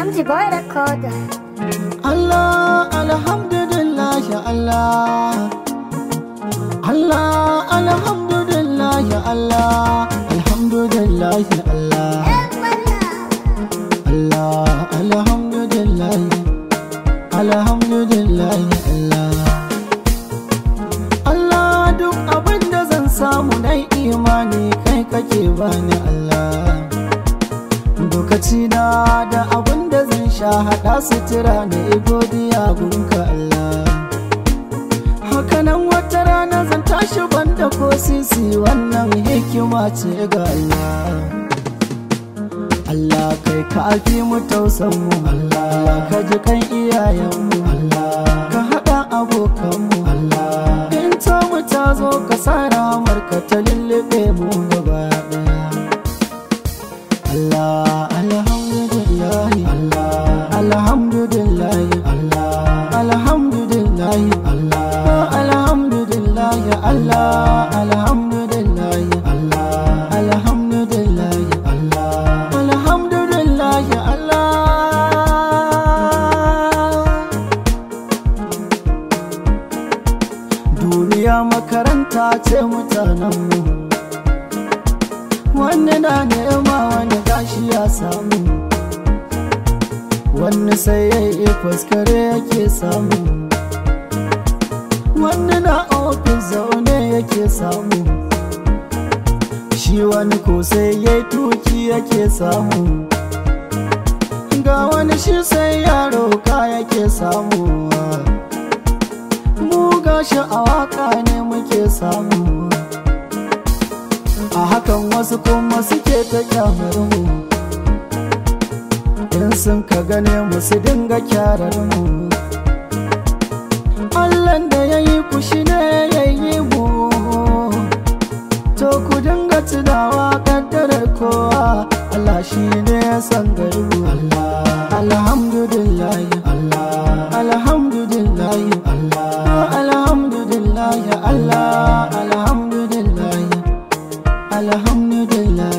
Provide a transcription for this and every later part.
MG Boy Recorder. Allah, alhamdulillah ya Allah. Allah, alhamdulillah ya Allah. Alhamdulillah ya Allah. Allah, alhamdulillah. Alhamdulillah ya Allah. Allah, duk abin da zan samu na imani kai kake bani Allah. Lokaci na da abin da zan sha haɗa sutura na godiya gunka Allah. Hakanan wata rana zan tashi banda ko sisi, wannan hikima ce ga Allah. Allah kai ka fi mu tausan mu Allah, ka ji kan iyayen mu Allah, ka haɗa abokan mu Allah. In ta mu ta zo ka sa ramar ka ta lullube mu gaba ɗaya. Allah, alhamdulillah, Allah, alhamdulillah, Allah, alhamdulillah, Allah, alhamdulillah, Allah, alhamdulillah, Allah, alhamdulillah, Allah, alhamdulillah, Allah. Duniya makaranta ce mutanenmu, wani na nema wani gashi ya samu, wani sai ya yi faskare yake samu, wani na ofis zaune yake samu, shi wani ko sai ya yi tuki yake samu, ga wani shi sai ya roka yake samu. Mu gashi a waka ne muke samu, a hakan wasu kuma suke ta kyamar mu, in sun ka gane mu su dinga kyarar mu. Allahn da ya yi ku shi ne ya yi mu, to ku dinga tunawa kaddarar kowa, Allah shi ne ya san gaibu. Allah, alhamdulillah, Allah, alhamdulillah, Allah, alhamdulillah, Allah, alhamdulillah, alhamdulillah.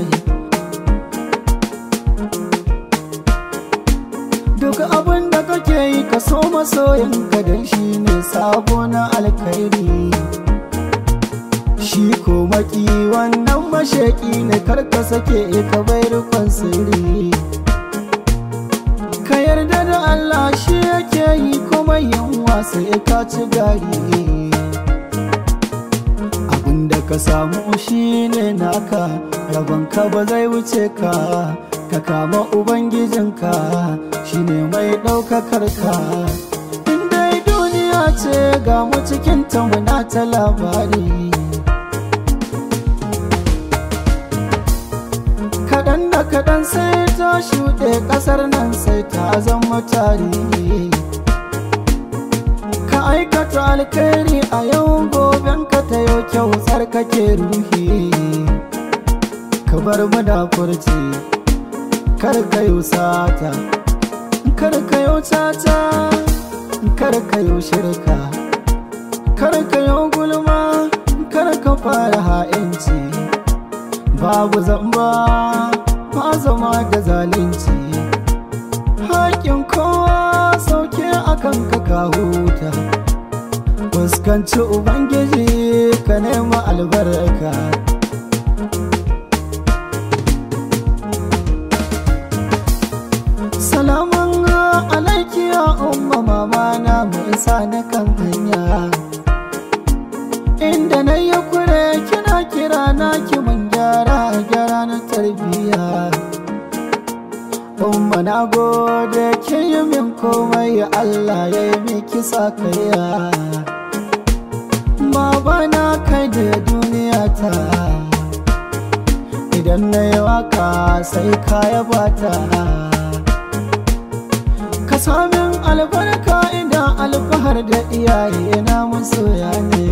Duk abin da kake yi ka so masoyinka, dan shi ne sabo na alkhairi. Shi ko maki wannan mashaki ne, karka sake ka bai rikon sirri. Ka yarda da Allah shi yake yi kuma yin wasa ka ci gari. Abinda ka samu shi ne naka, rabonka ba zai wuce ka. Ka kama Ubangijinka shi ne mai ɗaukakar ka. In dai duniya ce ga mu cikinta muna ta labari. Kaɗan da kaɗan sai ta shuɗe ƙasar nan sai ta zama tarihi. Ka aikata alkhairi a yau goben ka ta yau kyau tsarkake ruhi. Ka bar mu da furci, kar ka yi sata, kar ka yi tata, kar ka yi shirka, kar ka yi gulma, kar ka fara ha'inci. Babu zamba ba zama da zalunci, haƙin kowa sauke akan ka huta. Fuskanci Ubangiji ka nema albarka. Salamun alaiki ya umma, mama na mai sa na kan hanya. Inda na yi kure kina kira na ki mun gyara na tarbiyya. Umma na gode kin yi min komai, Allah ya yi miki sakayya. Baba na kai da duniya ta, idan na yi waka sai ka yaba ta. Ka samin albarka idan alfahar da iyaye na masoya ne.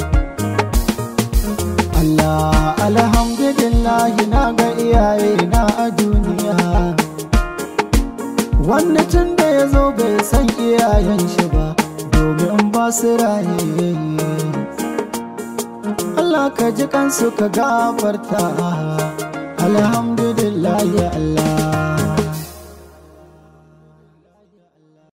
Allah, alhamdulillah, na ga iyaye na a duniya. Wanda tun da ya zo bai san iyayen shi ba, domin ba su raye. Allah ka ji kansu ka gafarta. Alhamdulillah ya Allah.